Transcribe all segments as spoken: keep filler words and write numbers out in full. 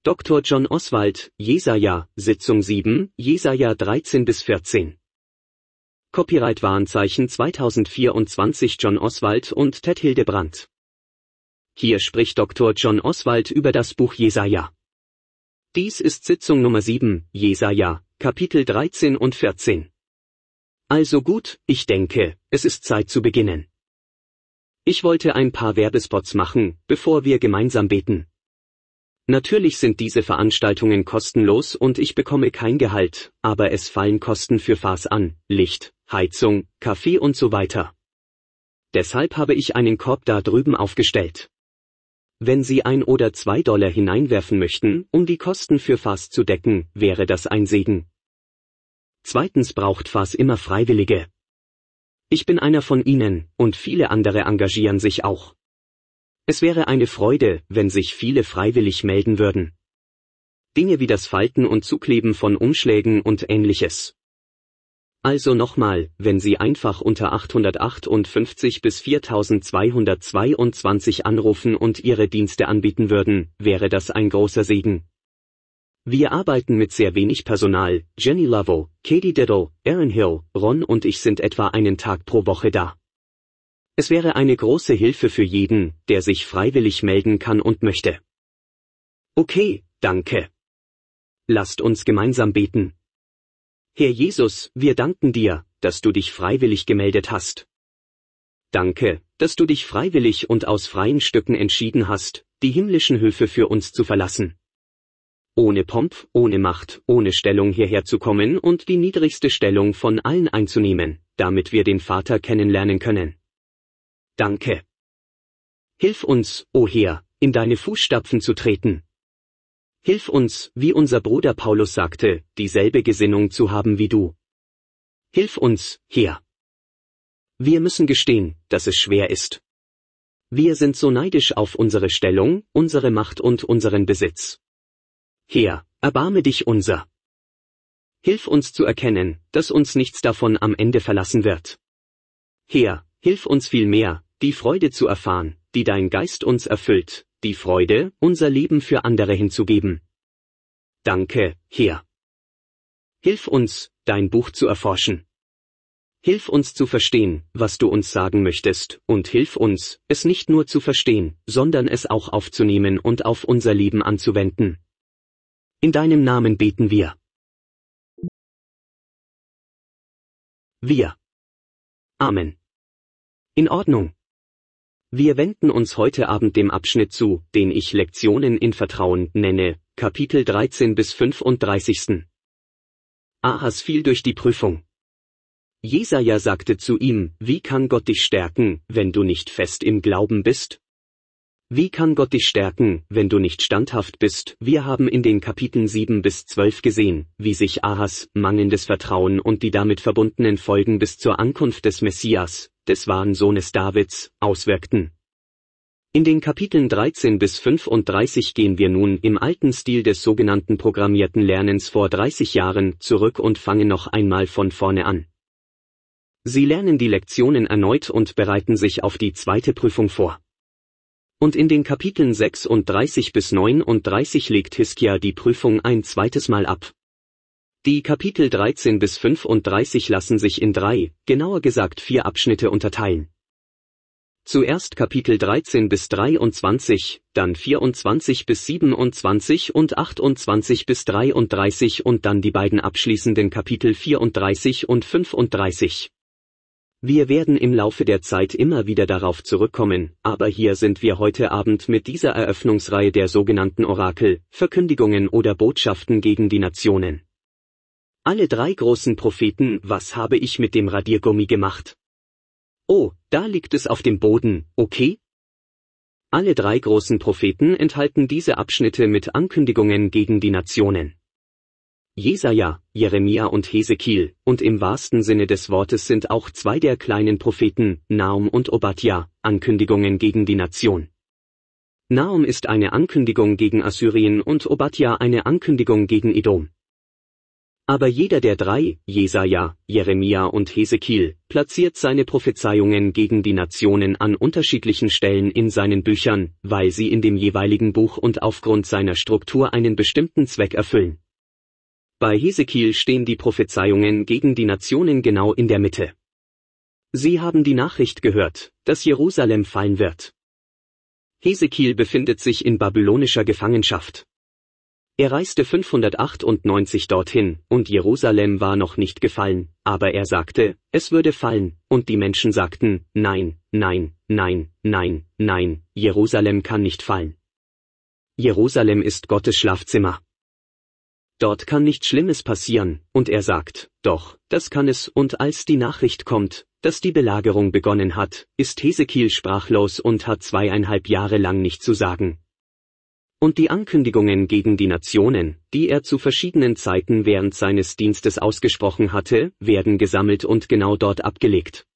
Doktor John Oswald, Jesaja, Sitzung sieben, Jesaja dreizehn bis vierzehn. Copyright Warenzeichen zweitausendvierundzwanzig John Oswald und Ted Hildebrandt. Hier spricht Doktor John Oswald über das Buch Jesaja. Dies ist Sitzung Nummer sieben, Jesaja, Kapitel dreizehn und vierzehn. Also gut, ich denke, es ist Zeit zu beginnen. Ich wollte ein paar Werbespots machen, bevor wir gemeinsam beten. Natürlich sind diese Veranstaltungen kostenlos und ich bekomme kein Gehalt, aber es fallen Kosten für Fass an, Licht, Heizung, Kaffee und so weiter. Deshalb habe ich einen Korb da drüben aufgestellt. Wenn Sie ein oder zwei Dollar hineinwerfen möchten, um die Kosten für Fass zu decken, wäre das ein Segen. Zweitens braucht Fass immer Freiwillige. Ich bin einer von ihnen, und viele andere engagieren sich auch. Es wäre eine Freude, wenn sich viele freiwillig melden würden. Dinge wie das Falten und Zukleben von Umschlägen und ähnliches. Also nochmal, wenn Sie einfach unter achthundertachtundfünfzig bis viertausendzweihundertzweiundzwanzig anrufen und Ihre Dienste anbieten würden, wäre das ein großer Segen. Wir arbeiten mit sehr wenig Personal, Jenny Lovo, Katie Diddle, Aaron Hill, Ron und ich sind etwa einen Tag pro Woche da. Es wäre eine große Hilfe für jeden, der sich freiwillig melden kann und möchte. Okay, danke. Lasst uns gemeinsam beten. Herr Jesus, wir danken dir, dass du dich freiwillig gemeldet hast. Danke, dass du dich freiwillig und aus freien Stücken entschieden hast, die himmlischen Höfe für uns zu verlassen. Ohne Pomp, ohne Macht, ohne Stellung hierher zu kommen und die niedrigste Stellung von allen einzunehmen, damit wir den Vater kennenlernen können. Danke. Hilf uns, o Herr, in deine Fußstapfen zu treten. Hilf uns, wie unser Bruder Paulus sagte, dieselbe Gesinnung zu haben wie du. Hilf uns, Herr. Wir müssen gestehen, dass es schwer ist. Wir sind so neidisch auf unsere Stellung, unsere Macht und unseren Besitz. Herr, erbarme dich unser. Hilf uns zu erkennen, dass uns nichts davon am Ende verlassen wird. Herr, hilf uns vielmehr, die Freude zu erfahren, die dein Geist uns erfüllt, die Freude, unser Leben für andere hinzugeben. Danke, Herr. Hilf uns, dein Buch zu erforschen. Hilf uns zu verstehen, was du uns sagen möchtest, und hilf uns, es nicht nur zu verstehen, sondern es auch aufzunehmen und auf unser Leben anzuwenden. In deinem Namen beten wir. Wir. Amen. In Ordnung. Wir wenden uns heute Abend dem Abschnitt zu, den ich Lektionen in Vertrauen nenne, Kapitel dreizehn bis fünfunddreißig. Ahas fiel durch die Prüfung. Jesaja sagte zu ihm, wie kann Gott dich stärken, wenn du nicht fest im Glauben bist? Wie kann Gott dich stärken, wenn du nicht standhaft bist? Wir haben in den Kapiteln sieben bis zwölf gesehen, wie sich Ahas mangelndes Vertrauen und die damit verbundenen Folgen bis zur Ankunft des Messias, des wahren Sohnes Davids, auswirkten. In den Kapiteln dreizehn bis fünfunddreißig gehen wir nun im alten Stil des sogenannten programmierten Lernens vor dreißig Jahren zurück und fangen noch einmal von vorne an. Sie lernen die Lektionen erneut und bereiten sich auf die zweite Prüfung vor. Und in den Kapiteln sechsunddreißig bis neununddreißig legt Hiskia die Prüfung ein zweites Mal ab. Die Kapitel dreizehn bis fünfunddreißig lassen sich in drei, genauer gesagt vier Abschnitte unterteilen. Zuerst Kapitel dreizehn bis dreiundzwanzig, dann vierundzwanzig bis siebenundzwanzig und achtundzwanzig bis dreiunddreißig und dann die beiden abschließenden Kapitel vierunddreißig und fünfunddreißig. Wir werden im Laufe der Zeit immer wieder darauf zurückkommen, aber hier sind wir heute Abend mit dieser Eröffnungsreihe der sogenannten Orakel, Verkündigungen oder Botschaften gegen die Nationen. Alle drei großen Propheten, was habe ich mit dem Radiergummi gemacht? Oh, da liegt es auf dem Boden, okay? Alle drei großen Propheten enthalten diese Abschnitte mit Ankündigungen gegen die Nationen. Jesaja, Jeremia und Hesekiel, und im wahrsten Sinne des Wortes sind auch zwei der kleinen Propheten, Nahum und Obadja, Ankündigungen gegen die Nation. Nahum ist eine Ankündigung gegen Assyrien und Obadja eine Ankündigung gegen Edom. Aber jeder der drei, Jesaja, Jeremia und Hesekiel, platziert seine Prophezeiungen gegen die Nationen an unterschiedlichen Stellen in seinen Büchern, weil sie in dem jeweiligen Buch und aufgrund seiner Struktur einen bestimmten Zweck erfüllen. Bei Hesekiel stehen die Prophezeiungen gegen die Nationen genau in der Mitte. Sie haben die Nachricht gehört, dass Jerusalem fallen wird. Hesekiel befindet sich in babylonischer Gefangenschaft. Er reiste fünfhundertachtundneunzig dorthin, und Jerusalem war noch nicht gefallen, aber er sagte, es würde fallen, und die Menschen sagten, nein, nein, nein, nein, nein, Jerusalem kann nicht fallen. Jerusalem ist Gottes Schlafzimmer. Dort kann nichts Schlimmes passieren, und er sagt, doch, das kann es, und als die Nachricht kommt, dass die Belagerung begonnen hat, ist Hesekiel sprachlos und hat zweieinhalb Jahre lang nichts zu sagen. Und die Ankündigungen gegen die Nationen, die er zu verschiedenen Zeiten während seines Dienstes ausgesprochen hatte, werden gesammelt und genau dort abgelegt.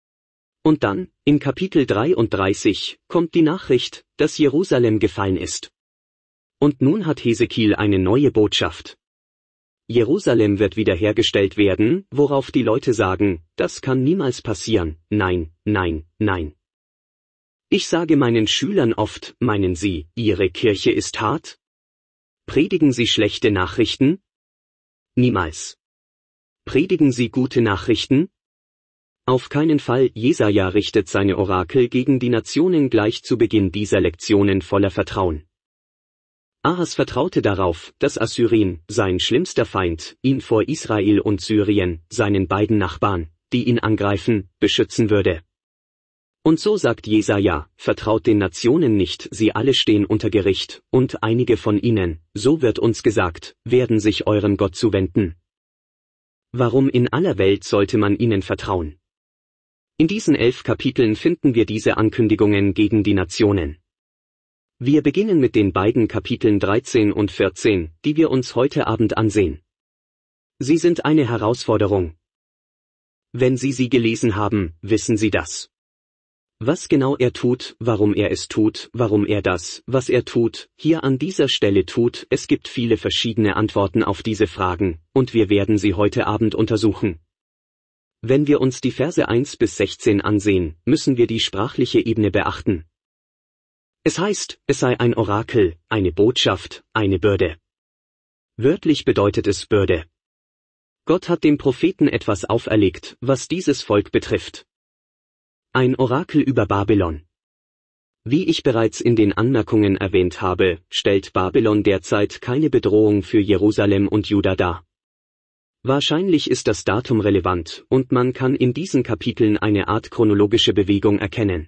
Und dann, in Kapitel dreiunddreißig, kommt die Nachricht, dass Jerusalem gefallen ist. Und nun hat Hesekiel eine neue Botschaft. Jerusalem wird wiederhergestellt werden, worauf die Leute sagen, das kann niemals passieren, nein, nein, nein. Ich sage meinen Schülern oft, meinen Sie, Ihre Kirche ist hart? Predigen Sie schlechte Nachrichten? Niemals. Predigen Sie gute Nachrichten? Auf keinen Fall. Jesaja richtet seine Orakel gegen die Nationen gleich zu Beginn dieser Lektionen voller Vertrauen. Ahas vertraute darauf, dass Assyrien, sein schlimmster Feind, ihn vor Israel und Syrien, seinen beiden Nachbarn, die ihn angreifen, beschützen würde. Und so sagt Jesaja, vertraut den Nationen nicht, sie alle stehen unter Gericht, und einige von ihnen, so wird uns gesagt, werden sich eurem Gott zuwenden. Warum in aller Welt sollte man ihnen vertrauen? In diesen elf Kapiteln finden wir diese Ankündigungen gegen die Nationen. Wir beginnen mit den beiden Kapiteln dreizehn und vierzehn, die wir uns heute Abend ansehen. Sie sind eine Herausforderung. Wenn Sie sie gelesen haben, wissen Sie das. Was genau er tut, warum er es tut, warum er das, was er tut, hier an dieser Stelle tut, es gibt viele verschiedene Antworten auf diese Fragen, und wir werden sie heute Abend untersuchen. Wenn wir uns die Verse eins bis sechzehn ansehen, müssen wir die sprachliche Ebene beachten. Es heißt, es sei ein Orakel, eine Botschaft, eine Bürde. Wörtlich bedeutet es Bürde. Gott hat dem Propheten etwas auferlegt, was dieses Volk betrifft. Ein Orakel über Babylon. Wie ich bereits in den Anmerkungen erwähnt habe, stellt Babylon derzeit keine Bedrohung für Jerusalem und Juda dar. Wahrscheinlich ist das Datum relevant, und man kann in diesen Kapiteln eine Art chronologische Bewegung erkennen.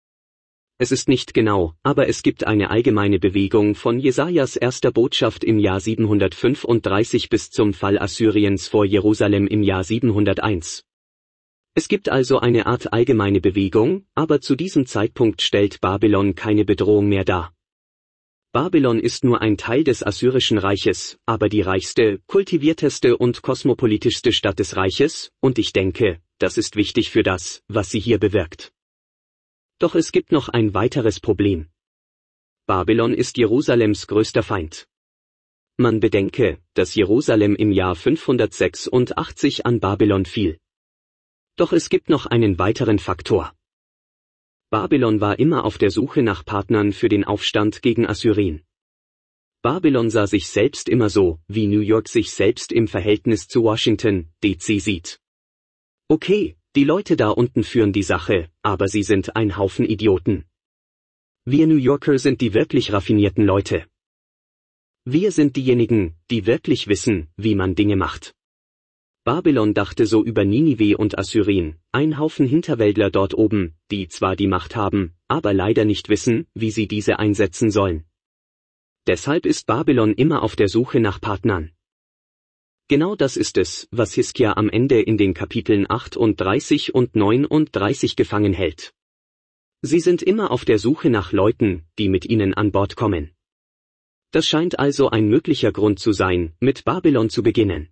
Es ist nicht genau, aber es gibt eine allgemeine Bewegung von Jesajas erster Botschaft im Jahr siebenhundertfünfunddreißig bis zum Fall Assyriens vor Jerusalem im Jahr siebenhunderteins. Es gibt also eine Art allgemeine Bewegung, aber zu diesem Zeitpunkt stellt Babylon keine Bedrohung mehr dar. Babylon ist nur ein Teil des Assyrischen Reiches, aber die reichste, kultivierteste und kosmopolitischste Stadt des Reiches, und ich denke, das ist wichtig für das, was sie hier bewirkt. Doch es gibt noch ein weiteres Problem. Babylon ist Jerusalems größter Feind. Man bedenke, dass Jerusalem im Jahr fünfhundertsechsundachtzig an Babylon fiel. Doch es gibt noch einen weiteren Faktor. Babylon war immer auf der Suche nach Partnern für den Aufstand gegen Assyrien. Babylon sah sich selbst immer so, wie New York sich selbst im Verhältnis zu Washington, D C sieht. Okay, die Leute da unten führen die Sache, aber sie sind ein Haufen Idioten. Wir New Yorker sind die wirklich raffinierten Leute. Wir sind diejenigen, die wirklich wissen, wie man Dinge macht. Babylon dachte so über Ninive und Assyrien, ein Haufen Hinterwäldler dort oben, die zwar die Macht haben, aber leider nicht wissen, wie sie diese einsetzen sollen. Deshalb ist Babylon immer auf der Suche nach Partnern. Genau das ist es, was Hiskia am Ende in den Kapiteln achtunddreißig und neununddreißig gefangen hält. Sie sind immer auf der Suche nach Leuten, die mit ihnen an Bord kommen. Das scheint also ein möglicher Grund zu sein, mit Babylon zu beginnen.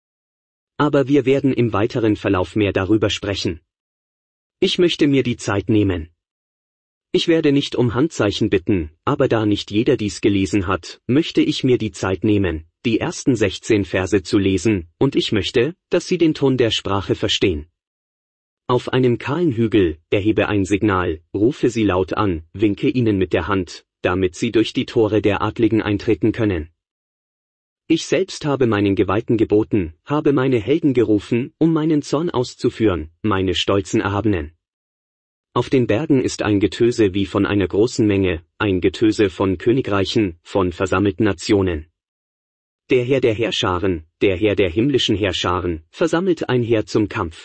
Aber wir werden im weiteren Verlauf mehr darüber sprechen. Ich möchte mir die Zeit nehmen. Ich werde nicht um Handzeichen bitten, aber da nicht jeder dies gelesen hat, möchte ich mir die Zeit nehmen, die ersten sechzehn Verse zu lesen, und ich möchte, dass Sie den Ton der Sprache verstehen. Auf einem kahlen Hügel, erhebe ein Signal, rufe sie laut an, winke ihnen mit der Hand, damit sie durch die Tore der Adligen eintreten können. Ich selbst habe meinen Geweihten geboten, habe meine Helden gerufen, um meinen Zorn auszuführen, meine stolzen Erhabenen. Auf den Bergen ist ein Getöse wie von einer großen Menge, ein Getöse von Königreichen, von versammelten Nationen. Der Herr der Heerscharen, der Herr der himmlischen Heerscharen, versammelt ein Heer zum Kampf.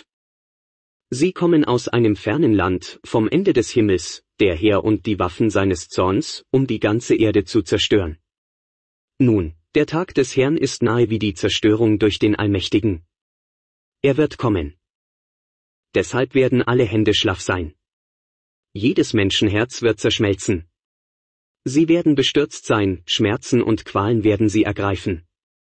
Sie kommen aus einem fernen Land, vom Ende des Himmels, der Herr und die Waffen seines Zorns, um die ganze Erde zu zerstören. Nun, der Tag des Herrn ist nahe wie die Zerstörung durch den Allmächtigen. Er wird kommen. Deshalb werden alle Hände schlaff sein. Jedes Menschenherz wird zerschmelzen. Sie werden bestürzt sein, Schmerzen und Qualen werden sie ergreifen.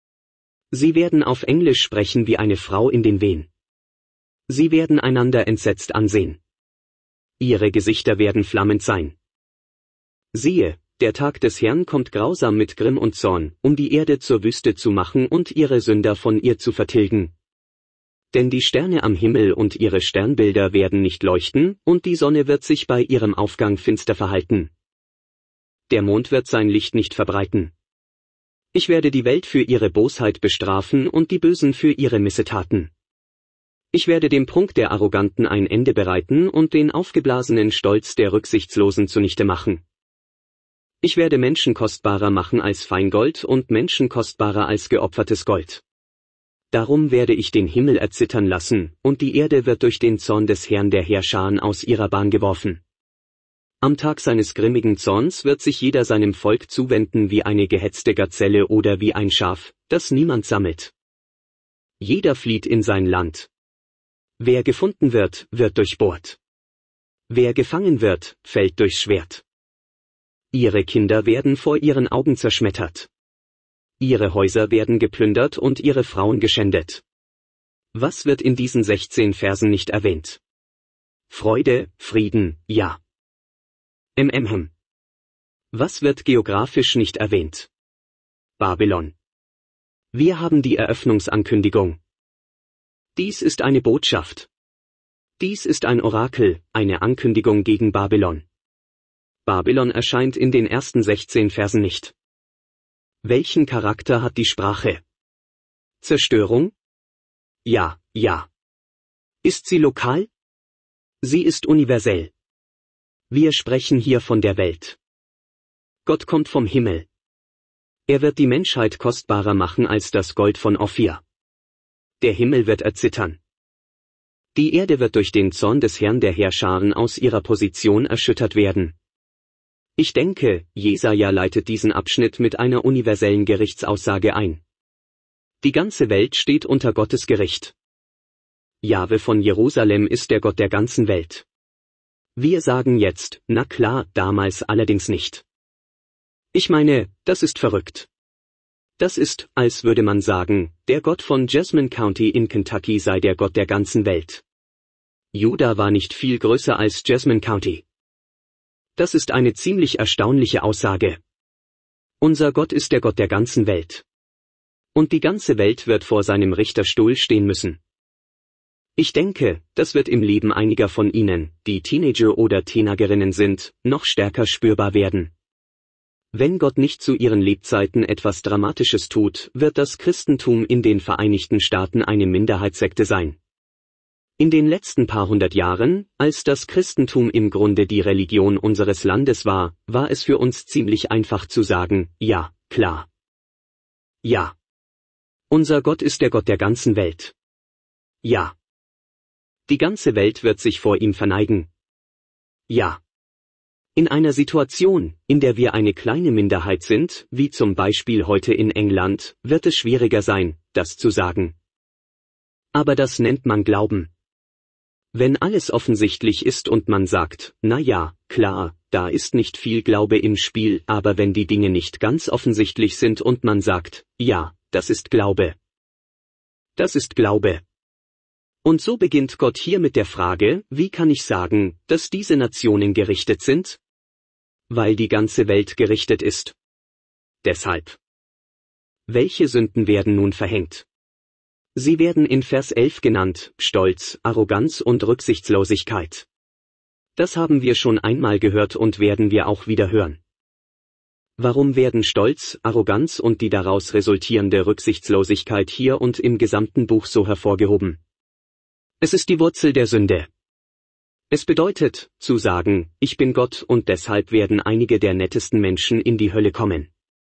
Sie werden auf Englisch sprechen wie eine Frau in den Wehen. Sie werden einander entsetzt ansehen. Ihre Gesichter werden flammend sein. Siehe, der Tag des Herrn kommt grausam mit Grimm und Zorn, um die Erde zur Wüste zu machen und ihre Sünder von ihr zu vertilgen. Denn die Sterne am Himmel und ihre Sternbilder werden nicht leuchten, und die Sonne wird sich bei ihrem Aufgang finster verhalten. Der Mond wird sein Licht nicht verbreiten. Ich werde die Welt für ihre Bosheit bestrafen und die Bösen für ihre Missetaten. Ich werde dem Prunk der Arroganten ein Ende bereiten und den aufgeblasenen Stolz der Rücksichtslosen zunichte machen. Ich werde Menschen kostbarer machen als Feingold und Menschen kostbarer als geopfertes Gold. Darum werde ich den Himmel erzittern lassen, und die Erde wird durch den Zorn des Herrn der Heerscharen aus ihrer Bahn geworfen. Am Tag seines grimmigen Zorns wird sich jeder seinem Volk zuwenden wie eine gehetzte Gazelle oder wie ein Schaf, das niemand sammelt. Jeder flieht in sein Land. Wer gefunden wird, wird durchbohrt. Wer gefangen wird, fällt durchs Schwert. Ihre Kinder werden vor ihren Augen zerschmettert. Ihre Häuser werden geplündert und ihre Frauen geschändet. Was wird in diesen sechzehn Versen nicht erwähnt? Freude, Frieden, ja. Mmm. Was wird geografisch nicht erwähnt? Babylon. Wir haben die Eröffnungsankündigung. Dies ist eine Botschaft. Dies ist ein Orakel, eine Ankündigung gegen Babylon. Babylon erscheint in den ersten sechzehn Versen nicht. Welchen Charakter hat die Sprache? Zerstörung? Ja, ja. Ist sie lokal? Sie ist universell. Wir sprechen hier von der Welt. Gott kommt vom Himmel. Er wird die Menschheit kostbarer machen als das Gold von Ophir. Der Himmel wird erzittern. Die Erde wird durch den Zorn des Herrn der Heerscharen aus ihrer Position erschüttert werden. Ich denke, Jesaja leitet diesen Abschnitt mit einer universellen Gerichtsaussage ein. Die ganze Welt steht unter Gottes Gericht. Jahwe von Jerusalem ist der Gott der ganzen Welt. Wir sagen jetzt, na klar, damals allerdings nicht. Ich meine, das ist verrückt. Das ist, als würde man sagen, der Gott von Jasmine County in Kentucky sei der Gott der ganzen Welt. Juda war nicht viel größer als Jasmine County. Das ist eine ziemlich erstaunliche Aussage. Unser Gott ist der Gott der ganzen Welt. Und die ganze Welt wird vor seinem Richterstuhl stehen müssen. Ich denke, das wird im Leben einiger von Ihnen, die Teenager oder Teenagerinnen sind, noch stärker spürbar werden. Wenn Gott nicht zu ihren Lebzeiten etwas Dramatisches tut, wird das Christentum in den Vereinigten Staaten eine Minderheitssekte sein. In den letzten paar hundert Jahren, als das Christentum im Grunde die Religion unseres Landes war, war es für uns ziemlich einfach zu sagen, ja, klar. Ja. Unser Gott ist der Gott der ganzen Welt. Ja. Die ganze Welt wird sich vor ihm verneigen. Ja. In einer Situation, in der wir eine kleine Minderheit sind, wie zum Beispiel heute in England, wird es schwieriger sein, das zu sagen. Aber das nennt man Glauben. Wenn alles offensichtlich ist und man sagt, na ja, klar, da ist nicht viel Glaube im Spiel, aber wenn die Dinge nicht ganz offensichtlich sind und man sagt, ja, das ist Glaube. Das ist Glaube. Und so beginnt Gott hier mit der Frage, wie kann ich sagen, dass diese Nationen gerichtet sind? Weil die ganze Welt gerichtet ist. Deshalb. Welche Sünden werden nun verhängt? Sie werden in Vers elf genannt: Stolz, Arroganz und Rücksichtslosigkeit. Das haben wir schon einmal gehört und werden wir auch wieder hören. Warum werden Stolz, Arroganz und die daraus resultierende Rücksichtslosigkeit hier und im gesamten Buch so hervorgehoben? Es ist die Wurzel der Sünde. Es bedeutet, zu sagen, ich bin Gott und deshalb werden einige der nettesten Menschen in die Hölle kommen.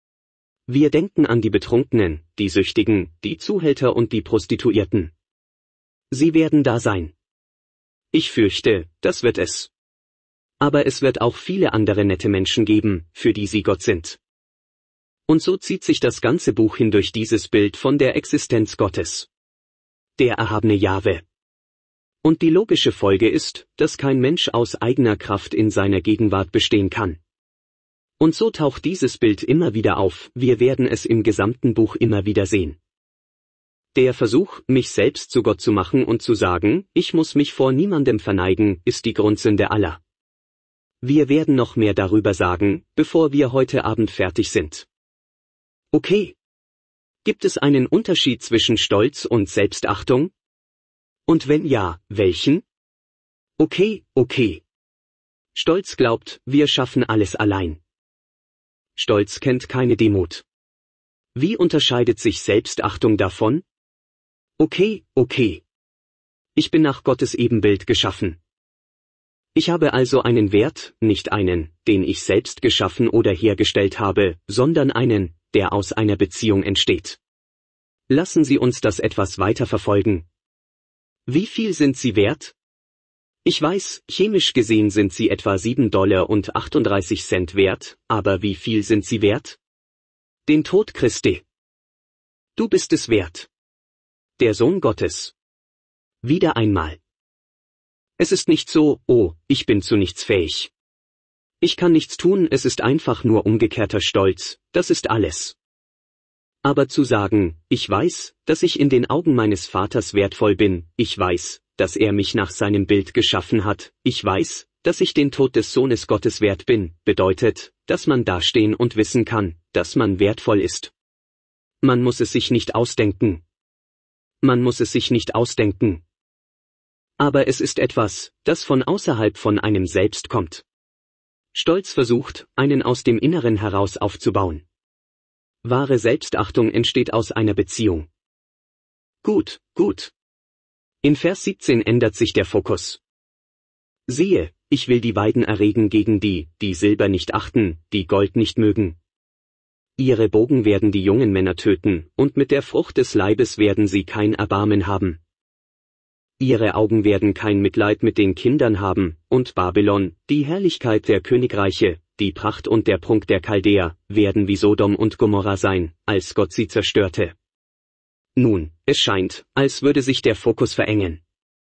Wir denken an die Betrunkenen, die Süchtigen, die Zuhälter und die Prostituierten. Sie werden da sein. Ich fürchte, das wird es. Aber es wird auch viele andere nette Menschen geben, für die sie Gott sind. Und so zieht sich das ganze Buch hindurch dieses Bild von der Existenz Gottes. Der erhabene Jahwe. Und die logische Folge ist, dass kein Mensch aus eigener Kraft in seiner Gegenwart bestehen kann. Und so taucht dieses Bild immer wieder auf, wir werden es im gesamten Buch immer wieder sehen. Der Versuch, mich selbst zu Gott zu machen und zu sagen, ich muss mich vor niemandem verneigen, ist die Grundsünde aller. Wir werden noch mehr darüber sagen, bevor wir heute Abend fertig sind. Okay. Gibt es einen Unterschied zwischen Stolz und Selbstachtung? Und wenn ja, welchen? Okay, okay. Stolz glaubt, wir schaffen alles allein. Stolz kennt keine Demut. Wie unterscheidet sich Selbstachtung davon? Okay, okay. Ich bin nach Gottes Ebenbild geschaffen. Ich habe also einen Wert, nicht einen, den ich selbst geschaffen oder hergestellt habe, sondern einen, der aus einer Beziehung entsteht. Lassen Sie uns das etwas weiter verfolgen. Wie viel sind Sie wert? Ich weiß, chemisch gesehen sind Sie etwa sieben Dollar und achtunddreißig Cent wert, aber wie viel sind Sie wert? Den Tod Christi. Du bist es wert. Der Sohn Gottes. Wieder einmal. Es ist nicht so, oh, ich bin zu nichts fähig. Ich kann nichts tun, es ist einfach nur umgekehrter Stolz, das ist alles. Aber zu sagen, ich weiß, dass ich in den Augen meines Vaters wertvoll bin, ich weiß, dass er mich nach seinem Bild geschaffen hat, ich weiß, dass ich den Tod des Sohnes Gottes wert bin, bedeutet, dass man dastehen und wissen kann, dass man wertvoll ist. Man muss es sich nicht ausdenken. Man muss es sich nicht ausdenken. Aber es ist etwas, das von außerhalb von einem selbst kommt. Stolz versucht, einen aus dem Inneren heraus aufzubauen. Wahre Selbstachtung entsteht aus einer Beziehung. Gut, gut. In Vers siebzehn ändert sich der Fokus. Siehe, ich will die Weiden erregen gegen die, die Silber nicht achten, die Gold nicht mögen. Ihre Bogen werden die jungen Männer töten, und mit der Frucht des Leibes werden sie kein Erbarmen haben. Ihre Augen werden kein Mitleid mit den Kindern haben, und Babylon, die Herrlichkeit der Königreiche, die Pracht und der Prunk der Chaldäer, werden wie Sodom und Gomorra sein, als Gott sie zerstörte. Nun, es scheint, als würde sich der Fokus verengen.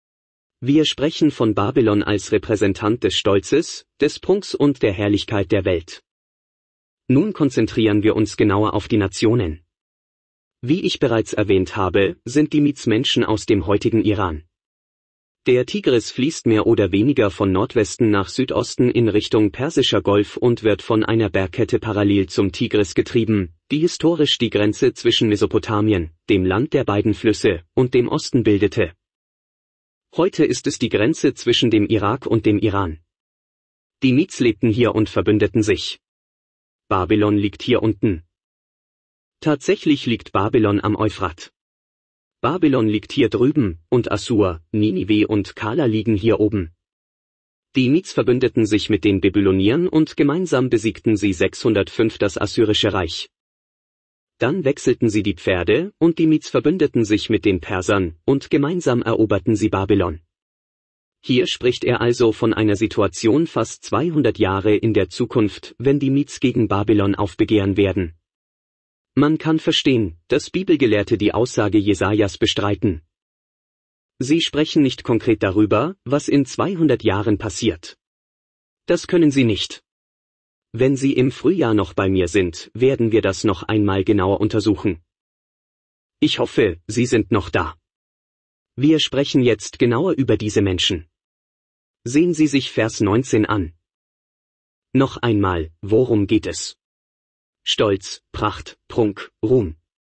Wir sprechen von Babylon als Repräsentant des Stolzes, des Prunks und der Herrlichkeit der Welt. Nun konzentrieren wir uns genauer auf die Nationen. Wie ich bereits erwähnt habe, sind die Medes Menschen aus dem heutigen Iran. Der Tigris fließt mehr oder weniger von Nordwesten nach Südosten in Richtung Persischer Golf und wird von einer Bergkette parallel zum Tigris getrieben, die historisch die Grenze zwischen Mesopotamien, dem Land der beiden Flüsse, und dem Osten bildete. Heute ist es die Grenze zwischen dem Irak und dem Iran. Die Medes lebten hier und verbündeten sich. Babylon liegt hier unten. Tatsächlich liegt Babylon am Euphrat. Babylon liegt hier drüben, und Assur, Ninive und Kala liegen hier oben. Die Medes verbündeten sich mit den Babyloniern und gemeinsam besiegten sie sechshundertfünf das Assyrische Reich. Dann wechselten sie die Pferde, und die Medes verbündeten sich mit den Persern, und gemeinsam eroberten sie Babylon. Hier spricht er also von einer Situation fast zweihundert Jahre in der Zukunft, wenn die Medes gegen Babylon aufbegehren werden. Man kann verstehen, dass Bibelgelehrte die Aussage Jesajas bestreiten. Sie sprechen nicht konkret darüber, was in zweihundert Jahren passiert. Das können sie nicht. Wenn Sie im Frühjahr noch bei mir sind, werden wir das noch einmal genauer untersuchen. Ich hoffe, Sie sind noch da. Wir sprechen jetzt genauer über diese Menschen. Sehen Sie sich Vers neunzehn an. Noch einmal, worum geht es? Stolz, Pracht, Prunk, Ruhm.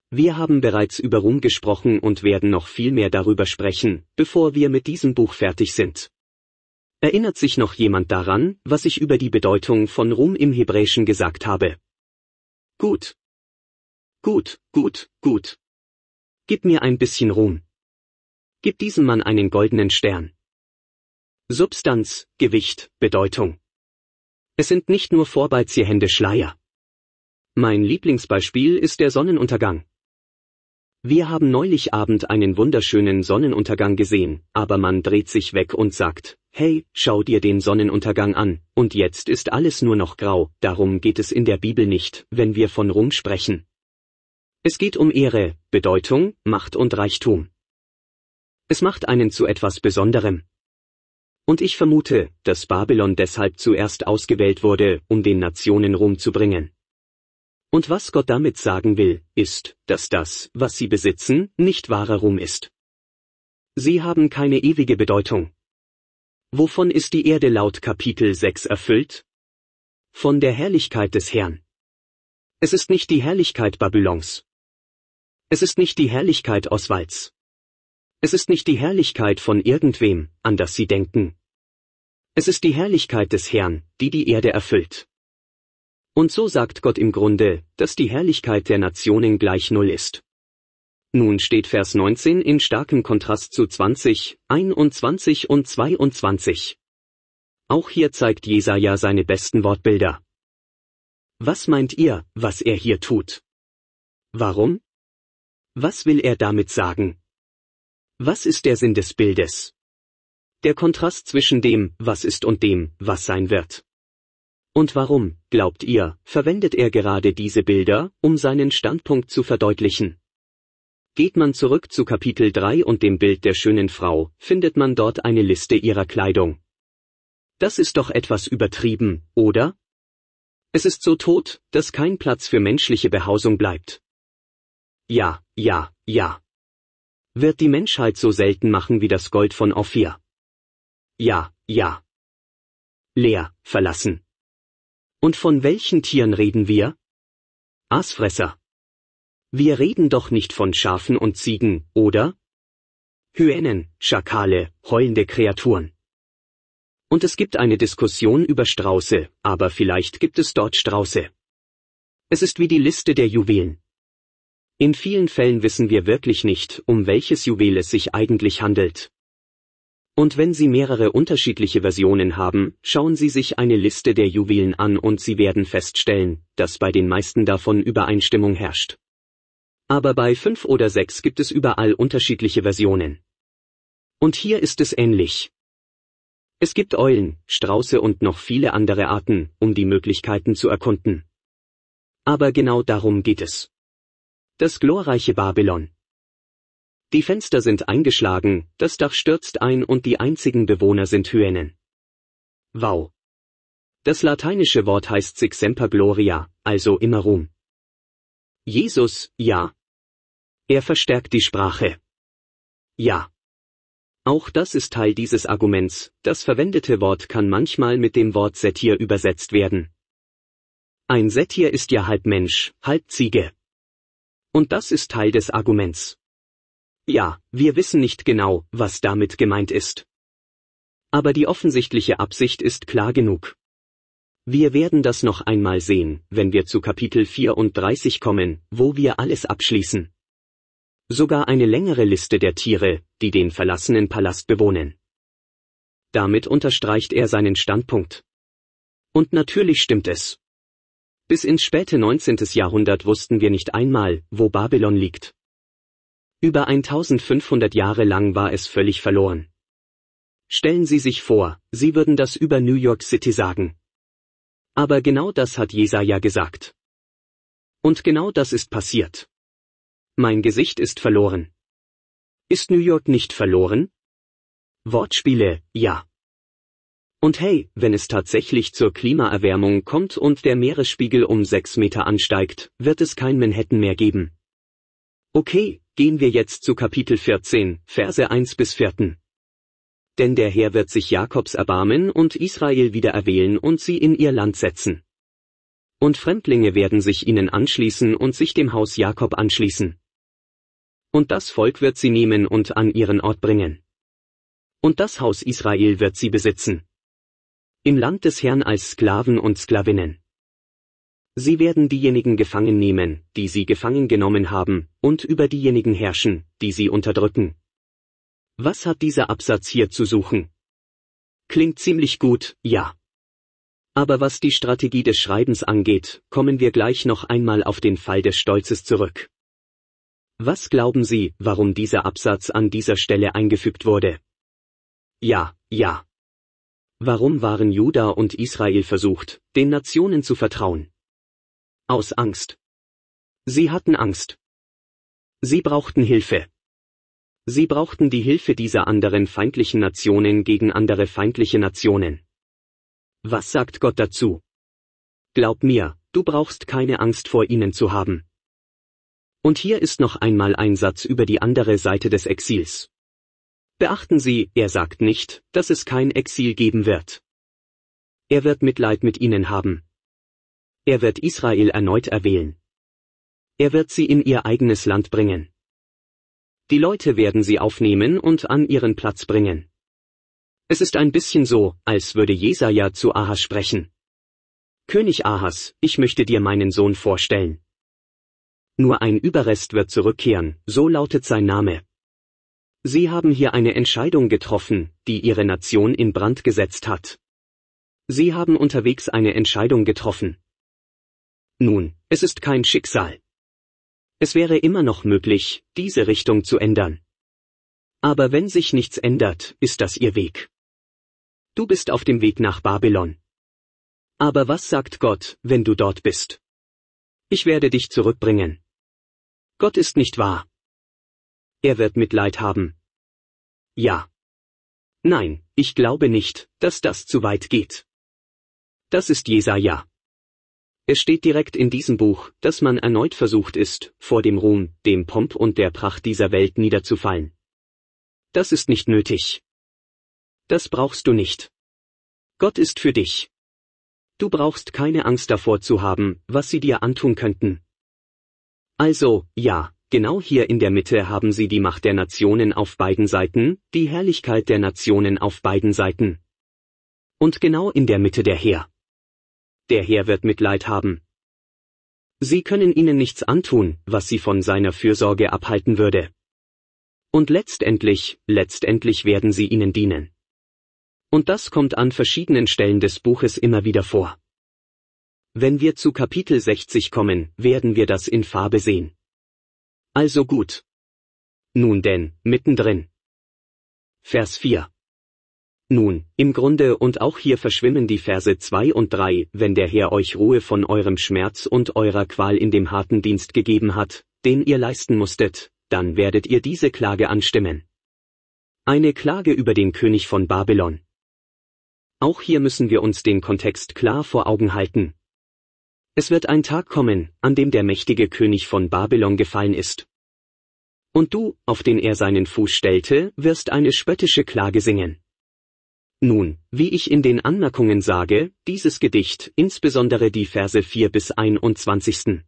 Wir haben bereits über Ruhm gesprochen und werden noch viel mehr darüber sprechen, bevor wir mit diesem Buch fertig sind. Erinnert sich noch jemand daran, was ich über die Bedeutung von Ruhm im Hebräischen gesagt habe? Gut. Gut, gut, gut. Gib mir ein bisschen Ruhm. Gib diesem Mann einen goldenen Stern. Substanz, Gewicht, Bedeutung. Es sind nicht nur vorbeizierhände Schleier. Mein Lieblingsbeispiel ist der Sonnenuntergang. Wir haben neulich Abend einen wunderschönen Sonnenuntergang gesehen, aber man dreht sich weg und sagt, hey, schau dir den Sonnenuntergang an, und jetzt ist alles nur noch grau, darum geht es in der Bibel nicht, wenn wir von Ruhm sprechen. Es geht um Ehre, Bedeutung, Macht und Reichtum. Es macht einen zu etwas Besonderem. Und ich vermute, dass Babylon deshalb zuerst ausgewählt wurde, um den Nationen Ruhm zu bringen. Und was Gott damit sagen will, ist, dass das, was sie besitzen, nicht wahrer Ruhm ist. Sie haben keine ewige Bedeutung. Wovon ist die Erde laut Kapitel sechs erfüllt? Von der Herrlichkeit des Herrn. Es ist nicht die Herrlichkeit Babylons. Es ist nicht die Herrlichkeit Oswalds. Es ist nicht die Herrlichkeit von irgendwem, an das sie denken. Es ist die Herrlichkeit des Herrn, die die Erde erfüllt. Und so sagt Gott im Grunde, dass die Herrlichkeit der Nationen gleich Null ist. Nun steht Vers neunzehn in starkem Kontrast zu zwanzig, einundzwanzig und zweiundzwanzig. Auch hier zeigt Jesaja seine besten Wortbilder. Was meint ihr, was er hier tut? Warum? Was will er damit sagen? Was ist der Sinn des Bildes? Der Kontrast zwischen dem, was ist und dem, was sein wird. Und warum, glaubt ihr, verwendet er gerade diese Bilder, um seinen Standpunkt zu verdeutlichen? Geht man zurück zu Kapitel drei und dem Bild der schönen Frau, findet man dort eine Liste ihrer Kleidung. Das ist doch etwas übertrieben, oder? Es ist so tot, dass kein Platz für menschliche Behausung bleibt. Ja, ja, ja. Wird die Menschheit so selten machen wie das Gold von Ophir? Ja, ja. Leer, verlassen. Und von welchen Tieren reden wir? Aasfresser. Wir reden doch nicht von Schafen und Ziegen, oder? Hyänen, Schakale, heulende Kreaturen. Und es gibt eine Diskussion über Strauße, aber vielleicht gibt es dort Strauße. Es ist wie die Liste der Juwelen. In vielen Fällen wissen wir wirklich nicht, um welches Juwel es sich eigentlich handelt. Und wenn Sie mehrere unterschiedliche Versionen haben, schauen Sie sich eine Liste der Juwelen an und Sie werden feststellen, dass bei den meisten davon Übereinstimmung herrscht. Aber bei fünf oder sechs gibt es überall unterschiedliche Versionen. Und hier ist es ähnlich. Es gibt Eulen, Strauße und noch viele andere Arten, um die Möglichkeiten zu erkunden. Aber genau darum geht es. Das glorreiche Babylon. Die Fenster sind eingeschlagen, das Dach stürzt ein und die einzigen Bewohner sind Hyänen. Wow. Das lateinische Wort heißt sic semper gloria, also immer Ruhm. Jesus, ja. Er verstärkt die Sprache. Ja. Auch das ist Teil dieses Arguments, das verwendete Wort kann manchmal mit dem Wort Satyr übersetzt werden. Ein Satyr ist ja halb Mensch, halb Ziege. Und das ist Teil des Arguments. Ja, wir wissen nicht genau, was damit gemeint ist. Aber die offensichtliche Absicht ist klar genug. Wir werden das noch einmal sehen, wenn wir zu Kapitel vierunddreißig kommen, wo wir alles abschließen. Sogar eine längere Liste der Tiere, die den verlassenen Palast bewohnen. Damit unterstreicht er seinen Standpunkt. Und natürlich stimmt es. Bis ins späte neunzehnte Jahrhundert wussten wir nicht einmal, wo Babylon liegt. Über eintausendfünfhundert Jahre lang war es völlig verloren. Stellen Sie sich vor, Sie würden das über New York City sagen. Aber genau das hat Jesaja gesagt. Und genau das ist passiert. Mein Gesicht ist verloren. Ist New York nicht verloren? Wortspiele, ja. Und hey, wenn es tatsächlich zur Klimaerwärmung kommt und der Meeresspiegel um sechs Meter ansteigt, wird es kein Manhattan mehr geben. Okay, gehen wir jetzt zu Kapitel vierzehn, Verse eins bis vier. Denn der Herr wird sich Jakobs erbarmen und Israel wieder erwählen und sie in ihr Land setzen. Und Fremdlinge werden sich ihnen anschließen und sich dem Haus Jakob anschließen. Und das Volk wird sie nehmen und an ihren Ort bringen. Und das Haus Israel wird sie besitzen. Im Land des Herrn als Sklaven und Sklavinnen. Sie werden diejenigen gefangen nehmen, die sie gefangen genommen haben, und über diejenigen herrschen, die sie unterdrücken. Was hat dieser Absatz hier zu suchen? Klingt ziemlich gut, ja. Aber was die Strategie des Schreibens angeht, kommen wir gleich noch einmal auf den Fall des Stolzes zurück. Was glauben Sie, warum dieser Absatz an dieser Stelle eingefügt wurde? Ja, ja. Warum waren Juda und Israel versucht, den Nationen zu vertrauen? Aus Angst. Sie hatten Angst. Sie brauchten Hilfe. Sie brauchten die Hilfe dieser anderen feindlichen Nationen gegen andere feindliche Nationen. Was sagt Gott dazu? Glaub mir, du brauchst keine Angst vor ihnen zu haben. Und hier ist noch einmal ein Satz über die andere Seite des Exils. Beachten Sie, er sagt nicht, dass es kein Exil geben wird. Er wird Mitleid mit ihnen haben. Er wird Israel erneut erwählen. Er wird sie in ihr eigenes Land bringen. Die Leute werden sie aufnehmen und an ihren Platz bringen. Es ist ein bisschen so, als würde Jesaja zu Ahas sprechen. König Ahas, ich möchte dir meinen Sohn vorstellen. Nur ein Überrest wird zurückkehren, so lautet sein Name. Sie haben hier eine Entscheidung getroffen, die ihre Nation in Brand gesetzt hat. Sie haben unterwegs eine Entscheidung getroffen. Nun, es ist kein Schicksal. Es wäre immer noch möglich, diese Richtung zu ändern. Aber wenn sich nichts ändert, ist das ihr Weg. Du bist auf dem Weg nach Babylon. Aber was sagt Gott, wenn du dort bist? Ich werde dich zurückbringen. Gott ist nicht wahr. Er wird Mitleid haben. Ja. Nein, ich glaube nicht, dass das zu weit geht. Das ist Jesaja. Es steht direkt in diesem Buch, dass man erneut versucht ist, vor dem Ruhm, dem Pomp und der Pracht dieser Welt niederzufallen. Das ist nicht nötig. Das brauchst du nicht. Gott ist für dich. Du brauchst keine Angst davor zu haben, was sie dir antun könnten. Also, ja, genau hier in der Mitte haben sie die Macht der Nationen auf beiden Seiten, die Herrlichkeit der Nationen auf beiden Seiten. Und genau in der Mitte der Herr. Der Herr wird Mitleid haben. Sie können ihnen nichts antun, was sie von seiner Fürsorge abhalten würde. Und letztendlich, letztendlich werden sie ihnen dienen. Und das kommt an verschiedenen Stellen des Buches immer wieder vor. Wenn wir zu Kapitel sechzig kommen, werden wir das in Farbe sehen. Also gut. Nun denn, mittendrin. Vers vier. Nun, im Grunde und auch hier verschwimmen die Verse zwei und drei, wenn der Herr euch Ruhe von eurem Schmerz und eurer Qual in dem harten Dienst gegeben hat, den ihr leisten musstet, dann werdet ihr diese Klage anstimmen. Eine Klage über den König von Babylon. Auch hier müssen wir uns den Kontext klar vor Augen halten. Es wird ein Tag kommen, an dem der mächtige König von Babylon gefallen ist. Und du, auf den er seinen Fuß stellte, wirst eine spöttische Klage singen. Nun, wie ich in den Anmerkungen sage, dieses Gedicht, insbesondere die Verse vier bis einundzwanzig.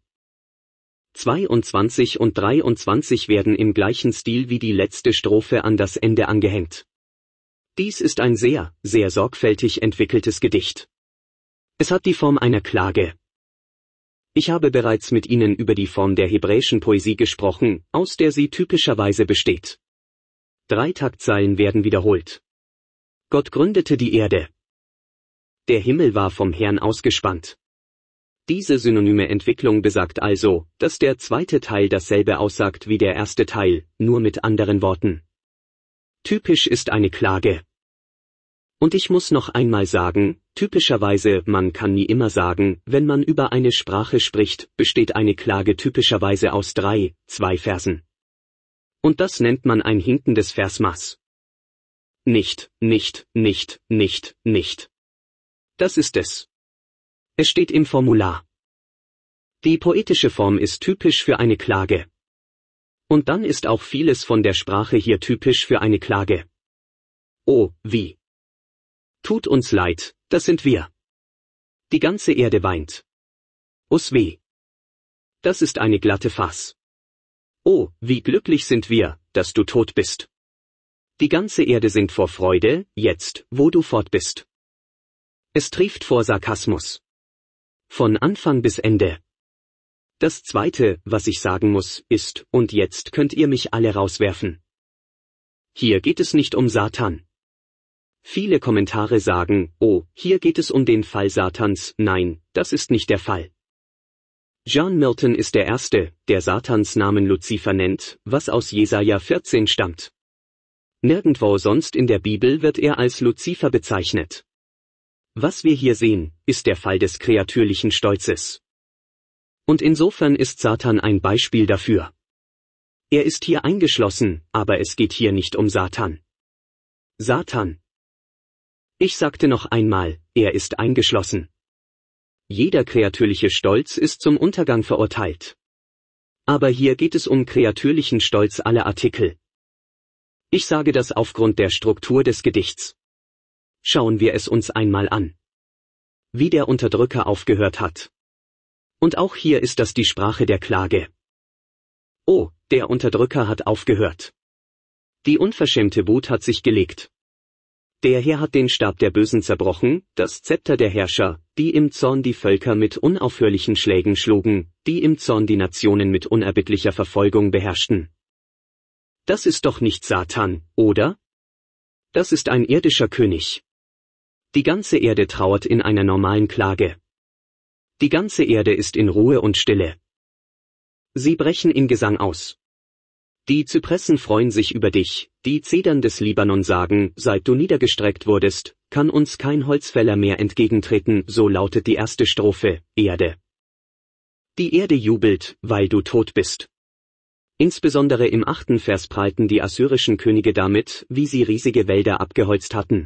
zweiundzwanzig und dreiundzwanzig werden im gleichen Stil wie die letzte Strophe an das Ende angehängt. Dies ist ein sehr, sehr sorgfältig entwickeltes Gedicht. Es hat die Form einer Klage. Ich habe bereits mit Ihnen über die Form der hebräischen Poesie gesprochen, aus der sie typischerweise besteht. Drei Taktzeilen werden wiederholt. Gott gründete die Erde. Der Himmel war vom Herrn ausgespannt. Diese synonyme Entwicklung besagt also, dass der zweite Teil dasselbe aussagt wie der erste Teil, nur mit anderen Worten. Typisch ist eine Klage. Und ich muss noch einmal sagen, typischerweise, man kann nie immer sagen, wenn man über eine Sprache spricht, besteht eine Klage typischerweise aus drei, zwei Versen. Und das nennt man ein hinkendes Versmaß. Nicht, nicht, nicht, nicht, nicht. Das ist es. Es steht im Formular. Die poetische Form ist typisch für eine Klage. Und dann ist auch vieles von der Sprache hier typisch für eine Klage. Oh, wie. Tut uns leid, das sind wir. Die ganze Erde weint. Usweh. Das ist eine glatte Farce. Oh, wie glücklich sind wir, dass du tot bist. Die ganze Erde singt vor Freude, jetzt, wo du fort bist. Es trieft vor Sarkasmus. Von Anfang bis Ende. Das Zweite, was ich sagen muss, ist, und jetzt könnt ihr mich alle rauswerfen. Hier geht es nicht um Satan. Viele Kommentare sagen, oh, hier geht es um den Fall Satans. Nein, das ist nicht der Fall. John Milton ist der Erste, der Satans Namen Luzifer nennt, was aus Jesaja vierzehn stammt. Nirgendwo sonst in der Bibel wird er als Luzifer bezeichnet. Was wir hier sehen, ist der Fall des kreatürlichen Stolzes. Und insofern ist Satan ein Beispiel dafür. Er ist hier eingeschlossen, aber es geht hier nicht um Satan. Satan. Ich sagte noch einmal, er ist eingeschlossen. Jeder kreatürliche Stolz ist zum Untergang verurteilt. Aber hier geht es um kreatürlichen Stolz aller Artikel. Ich sage das aufgrund der Struktur des Gedichts. Schauen wir es uns einmal an. Wie der Unterdrücker aufgehört hat. Und auch hier ist das die Sprache der Klage. Oh, der Unterdrücker hat aufgehört. Die unverschämte Wut hat sich gelegt. Der Herr hat den Stab der Bösen zerbrochen, das Zepter der Herrscher, die im Zorn die Völker mit unaufhörlichen Schlägen schlugen, die im Zorn die Nationen mit unerbittlicher Verfolgung beherrschten. Das ist doch nicht Satan, oder? Das ist ein irdischer König. Die ganze Erde trauert in einer normalen Klage. Die ganze Erde ist in Ruhe und Stille. Sie brechen in Gesang aus. Die Zypressen freuen sich über dich, die Zedern des Libanon sagen, seit du niedergestreckt wurdest, kann uns kein Holzfäller mehr entgegentreten, so lautet die erste Strophe, Erde. Die Erde jubelt, weil du tot bist. Insbesondere im achten Vers prallten die assyrischen Könige damit, wie sie riesige Wälder abgeholzt hatten.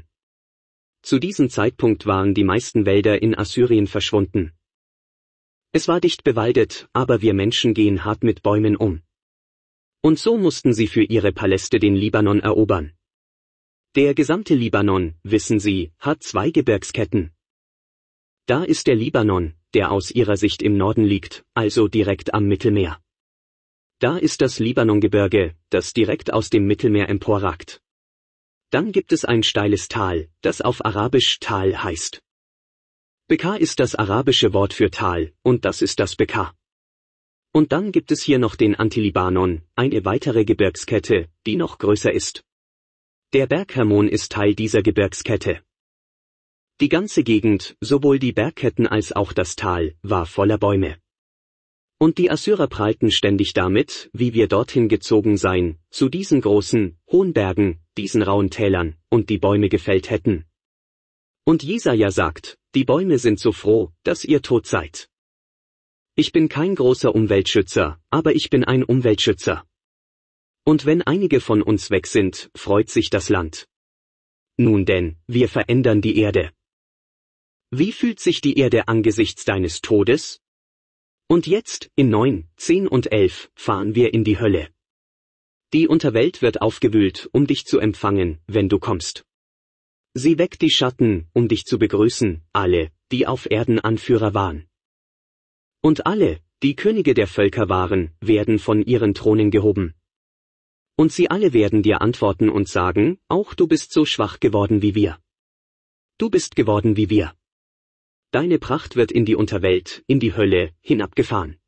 Zu diesem Zeitpunkt waren die meisten Wälder in Assyrien verschwunden. Es war dicht bewaldet, aber wir Menschen gehen hart mit Bäumen um. Und so mussten sie für ihre Paläste den Libanon erobern. Der gesamte Libanon, wissen Sie, hat zwei Gebirgsketten. Da ist der Libanon, der aus ihrer Sicht im Norden liegt, also direkt am Mittelmeer. Da ist das Libanongebirge, das direkt aus dem Mittelmeer emporragt. Dann gibt es ein steiles Tal, das auf Arabisch Tal heißt. Bekar ist das arabische Wort für Tal, und das ist das Bekar. Und dann gibt es hier noch den Antilibanon, eine weitere Gebirgskette, die noch größer ist. Der Berg Hermon ist Teil dieser Gebirgskette. Die ganze Gegend, sowohl die Bergketten als auch das Tal, war voller Bäume. Und die Assyrer prallten ständig damit, wie wir dorthin gezogen seien, zu diesen großen, hohen Bergen, diesen rauen Tälern, und die Bäume gefällt hätten. Und Jesaja sagt, die Bäume sind so froh, dass ihr tot seid. Ich bin kein großer Umweltschützer, aber ich bin ein Umweltschützer. Und wenn einige von uns weg sind, freut sich das Land. Nun denn, wir verändern die Erde. Wie fühlt sich die Erde angesichts deines Todes? Und jetzt, in neun, zehn und elf, fahren wir in die Hölle. Die Unterwelt wird aufgewühlt, um dich zu empfangen, wenn du kommst. Sie weckt die Schatten, um dich zu begrüßen, alle, die auf Erden Anführer waren. Und alle, die Könige der Völker waren, werden von ihren Thronen gehoben. Und sie alle werden dir antworten und sagen, auch du bist so schwach geworden wie wir. Du bist geworden wie wir. Deine Pracht wird in die Unterwelt, in die Hölle, hinabgefahren.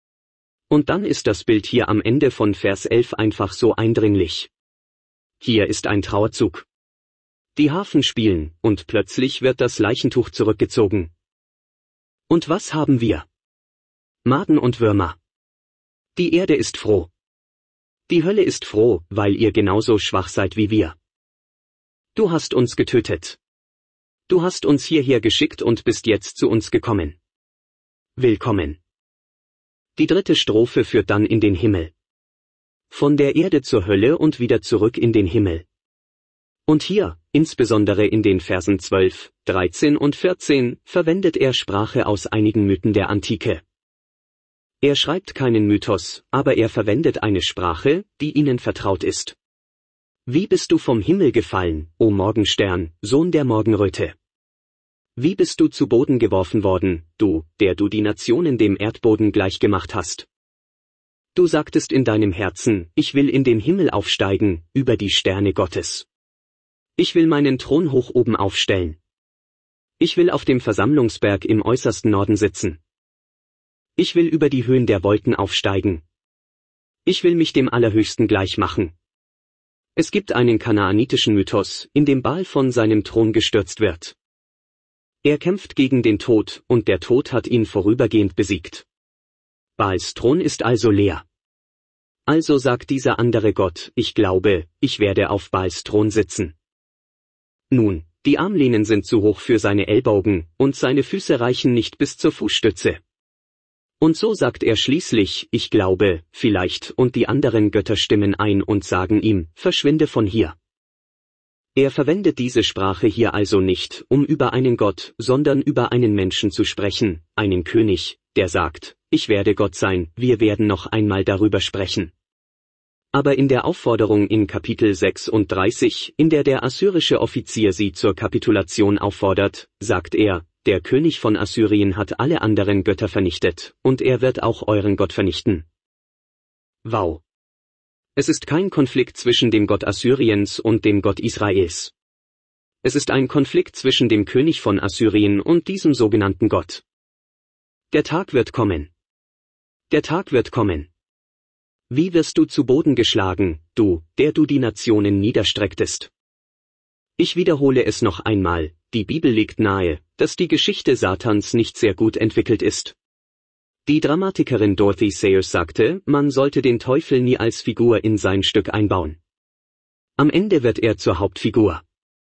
Und dann ist das Bild hier am Ende von Vers elf einfach so eindringlich. Hier ist ein Trauerzug. Die Harfen spielen, und plötzlich wird das Leichentuch zurückgezogen. Und was haben wir? Maden und Würmer. Die Erde ist froh. Die Hölle ist froh, weil ihr genauso schwach seid wie wir. Du hast uns getötet. Du hast uns hierher geschickt und bist jetzt zu uns gekommen. Willkommen. Die dritte Strophe führt dann in den Himmel. Von der Erde zur Hölle und wieder zurück in den Himmel. Und hier, insbesondere in den Versen zwölf, dreizehn und vierzehn, verwendet er Sprache aus einigen Mythen der Antike. Er schreibt keinen Mythos, aber er verwendet eine Sprache, die ihnen vertraut ist. Wie bist du vom Himmel gefallen, o Morgenstern, Sohn der Morgenröte? Wie bist du zu Boden geworfen worden, du, der du die Nationen dem Erdboden gleichgemacht hast? Du sagtest in deinem Herzen, ich will in den Himmel aufsteigen, über die Sterne Gottes. Ich will meinen Thron hoch oben aufstellen. Ich will auf dem Versammlungsberg im äußersten Norden sitzen. Ich will über die Höhen der Wolken aufsteigen. Ich will mich dem Allerhöchsten gleich machen. Es gibt einen kanaanitischen Mythos, in dem Baal von seinem Thron gestürzt wird. Er kämpft gegen den Tod, und der Tod hat ihn vorübergehend besiegt. Baals Thron ist also leer. Also sagt dieser andere Gott, ich glaube, ich werde auf Baals Thron sitzen. Nun, die Armlehnen sind zu hoch für seine Ellbogen, und seine Füße reichen nicht bis zur Fußstütze. Und so sagt er schließlich, ich glaube, vielleicht, und die anderen Götter stimmen ein und sagen ihm, verschwinde von hier. Er verwendet diese Sprache hier also nicht, um über einen Gott, sondern über einen Menschen zu sprechen, einen König, der sagt, ich werde Gott sein, wir werden noch einmal darüber sprechen. Aber in der Aufforderung in Kapitel sechsunddreißig, in der der assyrische Offizier sie zur Kapitulation auffordert, sagt er, der König von Assyrien hat alle anderen Götter vernichtet, und er wird auch euren Gott vernichten. Wow! Es ist kein Konflikt zwischen dem Gott Assyriens und dem Gott Israels. Es ist ein Konflikt zwischen dem König von Assyrien und diesem sogenannten Gott. Der Tag wird kommen. Der Tag wird kommen. Wie wirst du zu Boden geschlagen, du, der du die Nationen niederstrecktest? Ich wiederhole es noch einmal, die Bibel legt nahe, dass die Geschichte Satans nicht sehr gut entwickelt ist. Die Dramatikerin Dorothy Sayers sagte, man sollte den Teufel nie als Figur in sein Stück einbauen. Am Ende wird er zur Hauptfigur.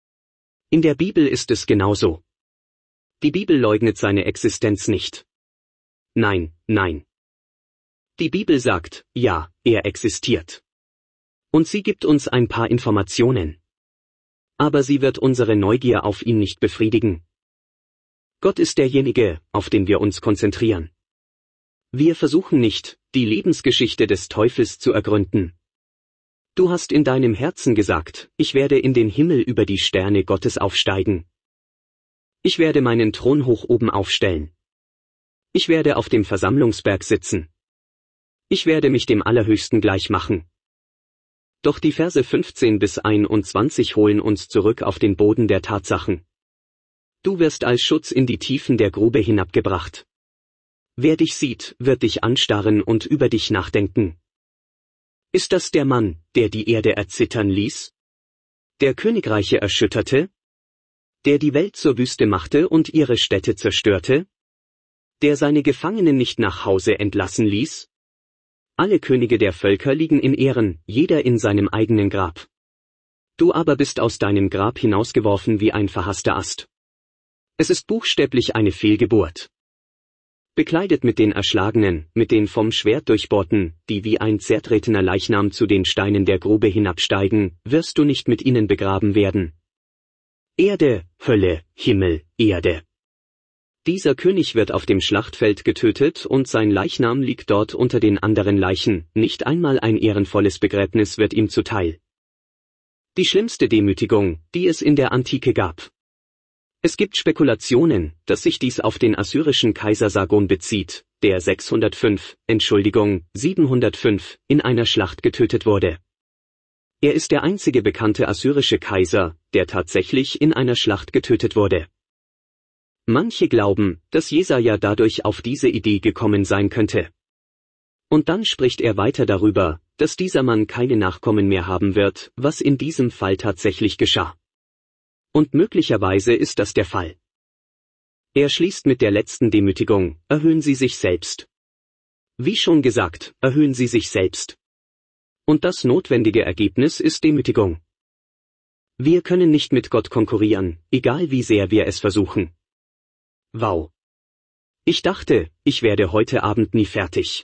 In der Bibel ist es genauso. Die Bibel leugnet seine Existenz nicht. Nein, nein. Die Bibel sagt, ja, er existiert. Und sie gibt uns ein paar Informationen. Aber sie wird unsere Neugier auf ihn nicht befriedigen. Gott ist derjenige, auf den wir uns konzentrieren. Wir versuchen nicht, die Lebensgeschichte des Teufels zu ergründen. Du hast in deinem Herzen gesagt, ich werde in den Himmel über die Sterne Gottes aufsteigen. Ich werde meinen Thron hoch oben aufstellen. Ich werde auf dem Versammlungsberg sitzen. Ich werde mich dem Allerhöchsten gleich machen. Doch die Verse fünfzehn bis einundzwanzig holen uns zurück auf den Boden der Tatsachen. Du wirst als Schutz in die Tiefen der Grube hinabgebracht. Wer dich sieht, wird dich anstarren und über dich nachdenken. Ist das der Mann, der die Erde erzittern ließ? Der Königreiche erschütterte? Der die Welt zur Wüste machte und ihre Städte zerstörte? Der seine Gefangenen nicht nach Hause entlassen ließ? Alle Könige der Völker liegen in Ehren, jeder in seinem eigenen Grab. Du aber bist aus deinem Grab hinausgeworfen wie ein verhasster Ast. Es ist buchstäblich eine Fehlgeburt. Bekleidet mit den Erschlagenen, mit den vom Schwert durchbohrten, die wie ein zertretener Leichnam zu den Steinen der Grube hinabsteigen, wirst du nicht mit ihnen begraben werden. Erde, Hölle, Himmel, Erde. Dieser König wird auf dem Schlachtfeld getötet und sein Leichnam liegt dort unter den anderen Leichen, nicht einmal ein ehrenvolles Begräbnis wird ihm zuteil. Die schlimmste Demütigung, die es in der Antike gab. Es gibt Spekulationen, dass sich dies auf den assyrischen Kaiser Sargon bezieht, der sechshundertfünf, Entschuldigung, siebenhundertfünf, in einer Schlacht getötet wurde. Er ist der einzige bekannte assyrische Kaiser, der tatsächlich in einer Schlacht getötet wurde. Manche glauben, dass Jesaja dadurch auf diese Idee gekommen sein könnte. Und dann spricht er weiter darüber, dass dieser Mann keine Nachkommen mehr haben wird, was in diesem Fall tatsächlich geschah. Und möglicherweise ist das der Fall. Er schließt mit der letzten Demütigung, erhöhen Sie sich selbst. Wie schon gesagt, erhöhen Sie sich selbst. Und das notwendige Ergebnis ist Demütigung. Wir können nicht mit Gott konkurrieren, egal wie sehr wir es versuchen. Wow. Ich dachte, ich werde heute Abend nie fertig.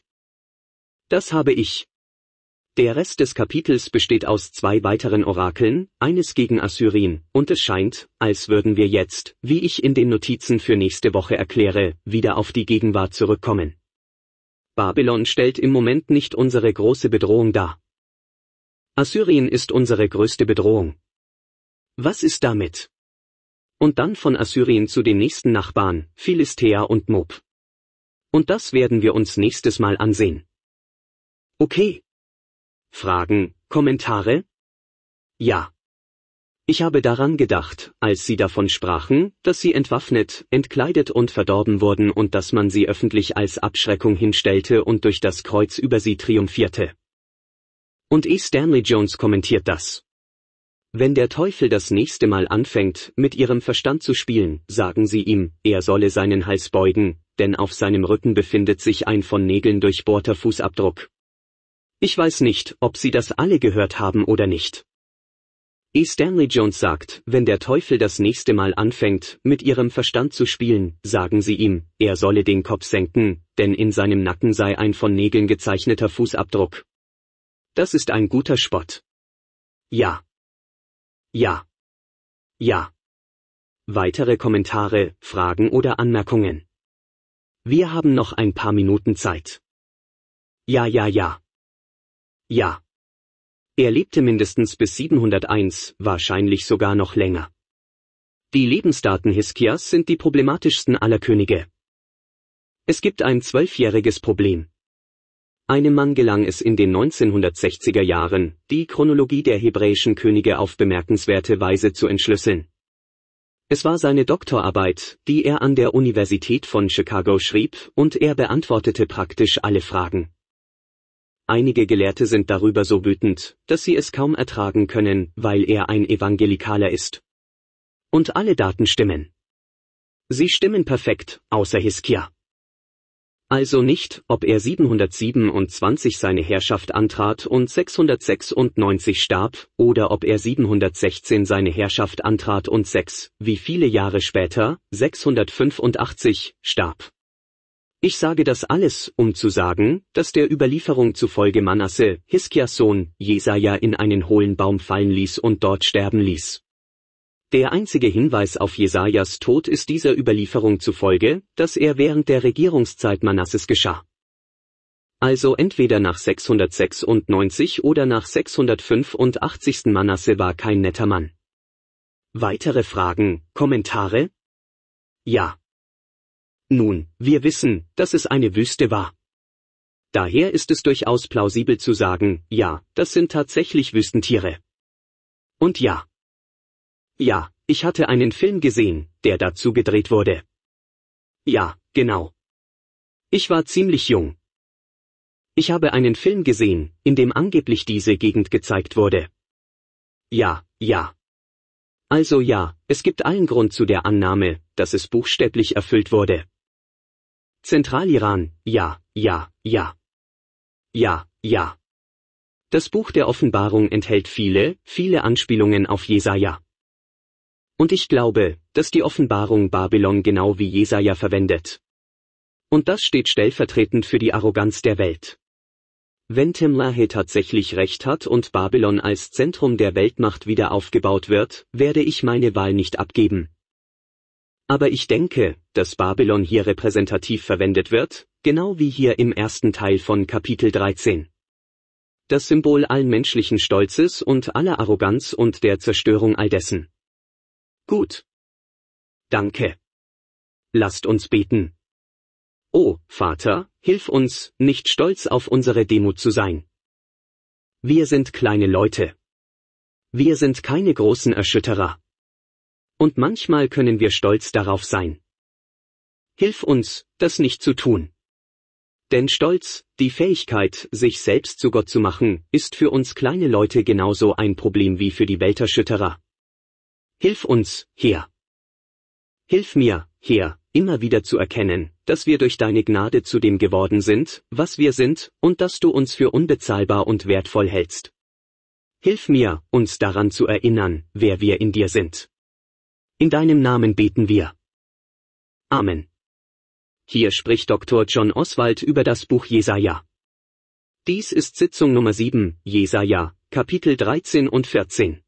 Das habe ich. Der Rest des Kapitels besteht aus zwei weiteren Orakeln, eines gegen Assyrien, und es scheint, als würden wir jetzt, wie ich in den Notizen für nächste Woche erkläre, wieder auf die Gegenwart zurückkommen. Babylon stellt im Moment nicht unsere große Bedrohung dar. Assyrien ist unsere größte Bedrohung. Was ist damit? Und dann von Assyrien zu den nächsten Nachbarn, Philistea und Moab. Und das werden wir uns nächstes Mal ansehen. Okay. Fragen, Kommentare? Ja. Ich habe daran gedacht, als Sie davon sprachen, dass Sie entwaffnet, entkleidet und verdorben wurden und dass man Sie öffentlich als Abschreckung hinstellte und durch das Kreuz über Sie triumphierte. Und E. Stanley Jones kommentiert das. Wenn der Teufel das nächste Mal anfängt, mit Ihrem Verstand zu spielen, sagen Sie ihm, er solle seinen Hals beugen, denn auf seinem Rücken befindet sich ein von Nägeln durchbohrter Fußabdruck. Ich weiß nicht, ob Sie das alle gehört haben oder nicht. E. Stanley Jones sagt, wenn der Teufel das nächste Mal anfängt, mit Ihrem Verstand zu spielen, sagen Sie ihm, er solle den Kopf senken, denn in seinem Nacken sei ein von Nägeln gezeichneter Fußabdruck. Das ist ein guter Spott. Ja. Ja. Ja. Weitere Kommentare, Fragen oder Anmerkungen? Wir haben noch ein paar Minuten Zeit. Ja, ja, ja. Ja. Er lebte mindestens bis siebenhunderteins, wahrscheinlich sogar noch länger. Die Lebensdaten Hiskias sind die problematischsten aller Könige. Es gibt ein zwölfjähriges Problem. Einem Mann gelang es in den neunzehnhundertsechziger Jahren, die Chronologie der hebräischen Könige auf bemerkenswerte Weise zu entschlüsseln. Es war seine Doktorarbeit, die er an der Universität von Chicago schrieb, und er beantwortete praktisch alle Fragen. Einige Gelehrte sind darüber so wütend, dass sie es kaum ertragen können, weil er ein Evangelikaler ist. Und alle Daten stimmen. Sie stimmen perfekt, außer Hiskia. Also nicht, ob er siebenhundertsiebenundzwanzig seine Herrschaft antrat und sechshundertsechsundneunzig starb, oder ob er siebenhundertsechzehn seine Herrschaft antrat und sechs, wie viele Jahre später, sechshundertfünfundachtzig, starb. Ich sage das alles, um zu sagen, dass der Überlieferung zufolge Manasse, Hiskias Sohn, Jesaja in einen hohlen Baum fallen ließ und dort sterben ließ. Der einzige Hinweis auf Jesajas Tod ist dieser Überlieferung zufolge, dass er während der Regierungszeit Manasses geschah. Also entweder nach sechshundertsechsundneunzig oder nach sechshundertfünfundachtzig. Manasse war kein netter Mann. Weitere Fragen, Kommentare? Ja. Nun, wir wissen, dass es eine Wüste war. Daher ist es durchaus plausibel zu sagen, ja, das sind tatsächlich Wüstentiere. Und ja. Ja, ich hatte einen Film gesehen, der dazu gedreht wurde. Ja, genau. Ich war ziemlich jung. Ich habe einen Film gesehen, in dem angeblich diese Gegend gezeigt wurde. Ja, ja. Also ja, es gibt allen Grund zu der Annahme, dass es buchstäblich erfüllt wurde. Zentraliran, ja, ja, ja. Ja, ja. Das Buch der Offenbarung enthält viele, viele Anspielungen auf Jesaja. Und ich glaube, dass die Offenbarung Babylon genau wie Jesaja verwendet. Und das steht stellvertretend für die Arroganz der Welt. Wenn Tim LaHaye tatsächlich recht hat und Babylon als Zentrum der Weltmacht wieder aufgebaut wird, werde ich meine Wahl nicht abgeben. Aber ich denke, dass Babylon hier repräsentativ verwendet wird, genau wie hier im ersten Teil von Kapitel dreizehn. Das Symbol allen menschlichen Stolzes und aller Arroganz und der Zerstörung all dessen. Gut. Danke. Lasst uns beten. O, Vater, hilf uns, nicht stolz auf unsere Demut zu sein. Wir sind kleine Leute. Wir sind keine großen Erschütterer. Und manchmal können wir stolz darauf sein. Hilf uns, das nicht zu tun. Denn Stolz, die Fähigkeit, sich selbst zu Gott zu machen, ist für uns kleine Leute genauso ein Problem wie für die Welterschütterer. Hilf uns, Herr. Hilf mir, Herr, immer wieder zu erkennen, dass wir durch deine Gnade zu dem geworden sind, was wir sind, und dass du uns für unbezahlbar und wertvoll hältst. Hilf mir, uns daran zu erinnern, wer wir in dir sind. In deinem Namen beten wir. Amen. Hier spricht Doktor John Oswald über das Buch Jesaja. Dies ist Sitzung Nummer sieben, Jesaja, Kapitel dreizehn und vierzehn.